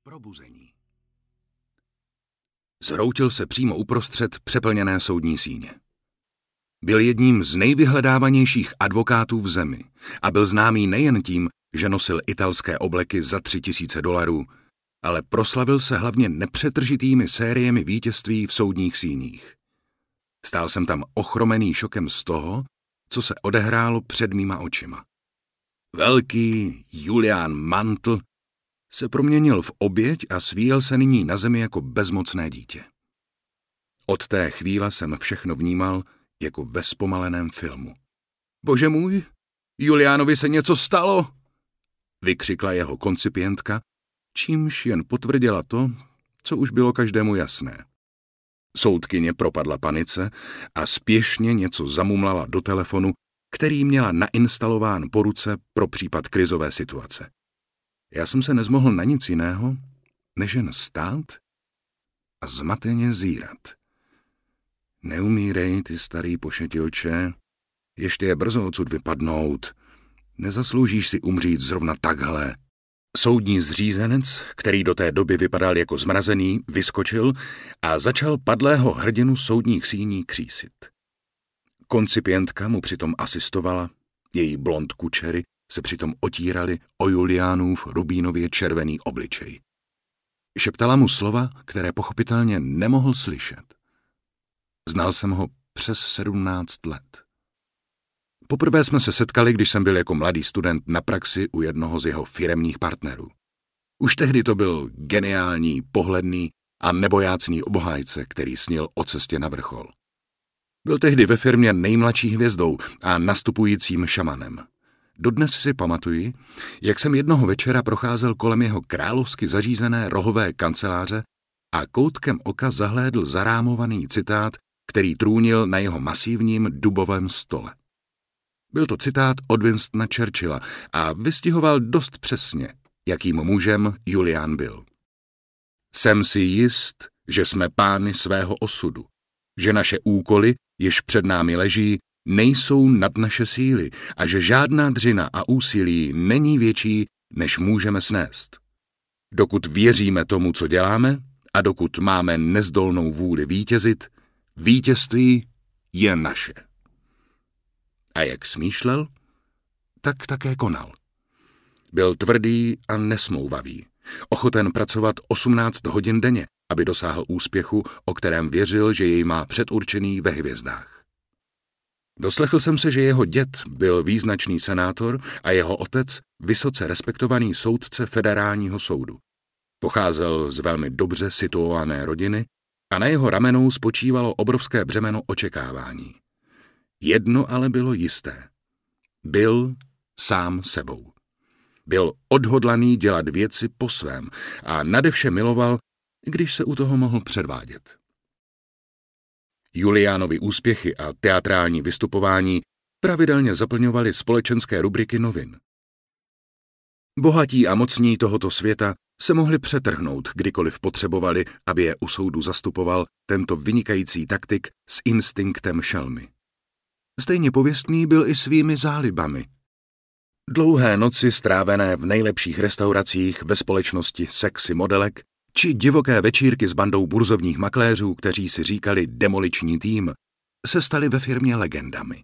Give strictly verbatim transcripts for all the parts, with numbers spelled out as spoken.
Probuzení. Zhroutil se přímo uprostřed přeplněné soudní síně. Byl jedním z nejvyhledávanějších advokátů v zemi a byl známý nejen tím, že nosil italské obleky za tři tisíce dolarů, ale proslavil se hlavně nepřetržitými sériemi vítězství v soudních síních. Stál jsem tam ochromený šokem z toho, co se odehrálo před mýma očima. Velký Julian Mantl se proměnil v oběť a svíjel se nyní na zemi jako bezmocné dítě. Od té chvíle jsem všechno vnímal jako ve zpomaleném filmu. Bože můj, Julianovi se něco stalo, vykřikla jeho koncipientka, čímž jen potvrdila to, co už bylo každému jasné. Soudkyně propadla panice a spěšně něco zamumlala do telefonu, který měla nainstalován po ruce pro případ krizové situace. Já jsem se nezmohl na nic jiného, než jen stát a zmateně zírat. Neumírej, ty starý pošetilče, ještě je brzo odsud vypadnout. Nezasloužíš si umřít zrovna takhle. Soudní zřízenec, který do té doby vypadal jako zmrazený, vyskočil a začal padlého hrdinu soudních síní křísit. Koncipientka mu přitom asistovala, její blond kučery se přitom otírali o Juliánův rubínově červený obličej. Šeptala mu slova, které pochopitelně nemohl slyšet. Znal jsem ho přes sedmnáct let. Poprvé jsme se setkali, když jsem byl jako mladý student na praxi u jednoho z jeho firemních partnerů. Už tehdy to byl geniální, pohledný a nebojácný obhájce, který snil o cestě na vrchol. Byl tehdy ve firmě nejmladší hvězdou a nastupujícím šamanem. Dodnes si pamatuji, jak jsem jednoho večera procházel kolem jeho královsky zařízené rohové kanceláře a koutkem oka zahlédl zarámovaný citát, který trůnil na jeho masivním dubovém stole. Byl to citát od Winstona Churchilla a vystihoval dost přesně, jakým mužem Julian byl. Jsem si jist, že jsme pány svého osudu, že naše úkoly, jež před námi leží, nejsou nad naše síly a že žádná dřina a úsilí není větší, než můžeme snést. Dokud věříme tomu, co děláme, a dokud máme nezdolnou vůli vítězit, vítězství je naše. A jak smýšlel, tak také konal. Byl tvrdý a nesmouvavý, ochoten pracovat osmnáct hodin denně, aby dosáhl úspěchu, o kterém věřil, že jej má předurčený ve hvězdách. Doslechl jsem se, že jeho děd byl význačný senátor a jeho otec vysoce respektovaný soudce federálního soudu. Pocházel z velmi dobře situované rodiny a na jeho ramenou spočívalo obrovské břemeno očekávání. Jedno ale bylo jisté. Byl sám sebou. Byl odhodlaný dělat věci po svém a nadevše miloval, když se u toho mohl předvádět. Julianovi úspěchy a teatrální vystupování pravidelně zaplňovaly společenské rubriky novin. Bohatí a mocní tohoto světa se mohli přetrhnout, kdykoliv potřebovali, aby je u soudu zastupoval tento vynikající taktik s instinktem šelmy. Stejně pověstný byl i svými zálibami. Dlouhé noci strávené v nejlepších restauracích ve společnosti sexy modelek či divoké večírky s bandou burzovních makléřů, kteří si říkali demoliční tým, se staly ve firmě legendami.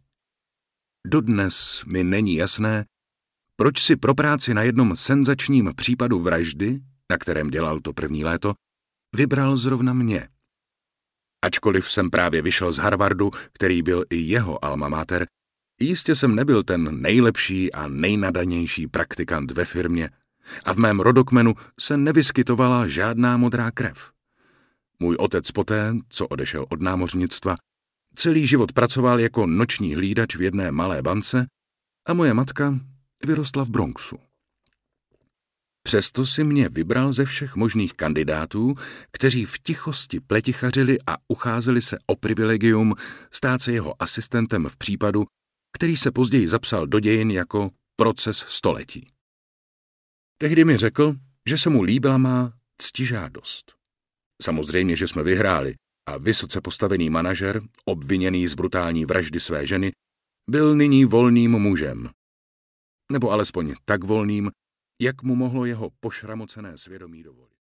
Dodnes mi není jasné, proč si pro práci na jednom senzačním případu vraždy, na kterém dělal to první léto, vybral zrovna mě. Ačkoliv jsem právě vyšel z Harvardu, který byl i jeho alma mater, jistě jsem nebyl ten nejlepší a nejnadanější praktikant ve firmě a v mém rodokmenu se nevyskytovala žádná modrá krev. Můj otec poté, co odešel od námořnictva, celý život pracoval jako noční hlídač v jedné malé bance a moje matka vyrostla v Bronxu. Přesto si mě vybral ze všech možných kandidátů, kteří v tichosti pletichařili a ucházeli se o privilegium stát se jeho asistentem v případu, který se později zapsal do dějin jako proces století. Tehdy mi řekl, že se mu líbila má ctižádost. Samozřejmě, že jsme vyhráli a vysoce postavený manažer, obviněný z brutální vraždy své ženy, byl nyní volným mužem. Nebo alespoň tak volným, jak mu mohlo jeho pošramocené svědomí dovolit.